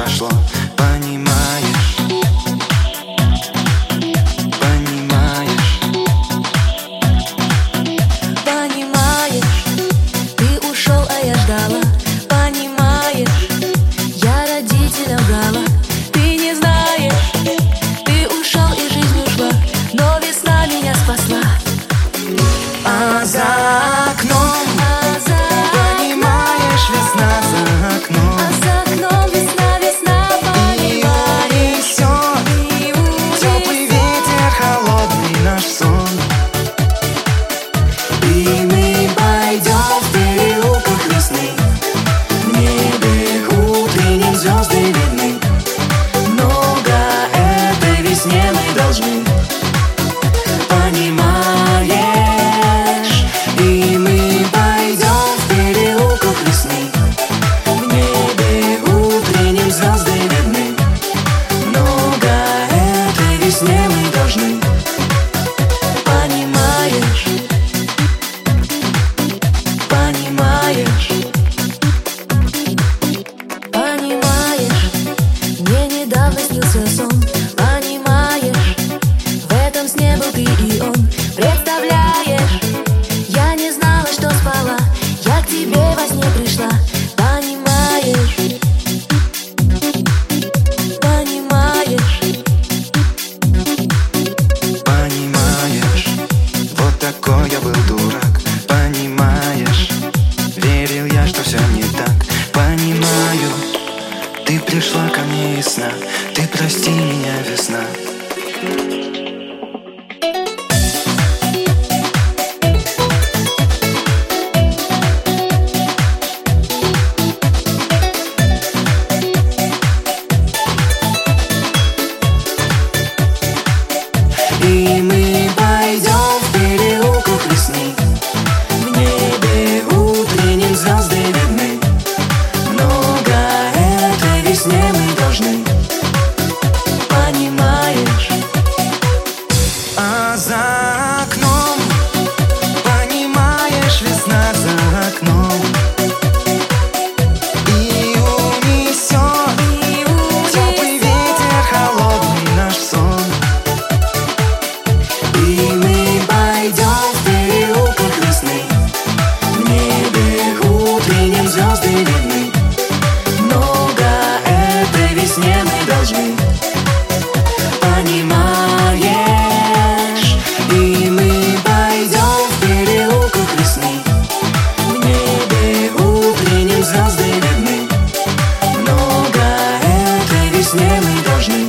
прошло, понимаешь? Понимаешь? Понимаешь, ты ушел, а я ждала. Понимаешь, я родителям врала. Ты не знаешь, ты ушел и жизнь ушла, но весна меня спасла. А за окном, понимаешь, весна за окном. А за окном весна, весна, понимаешь. И унесет теплый ветер, холодный наш сон. И мы пойдем в переулках весны. В небе утренним звезды видны. Много этой весне мы должны. Понимаешь? И мы пойдем в переулках весны. В небе утренним звезды видны. Много этой весне мы должны. Понимаешь, понимаешь, понимаешь, мне недавно снился сон. Понимаешь, в этом сне был ты и он. Представляешь, я не знала, что спала, я к тебе во сне пришла. Понимаешь, понимаешь, Понимаешь, вот такой я был дурак. Понимаешь, верил я, что все не так. Понимаю, ты пришла ко мне из сна. Ты прости меня, весна. И мы пойдем в переулках весны. В небе утренним звезды видны. Много этой весне мы должны. понимаешь, А за окном, понимаешь, весна за окном. И унесет теплый ветер, холодный наш сон. И мы пойдем в переулках весны. В небе утренним звезды видны. Много этой весне мы должны. Понимаешь? И мы пойдем в переулках весны. В небе утренним звезды видны. Много этой весне мы должны.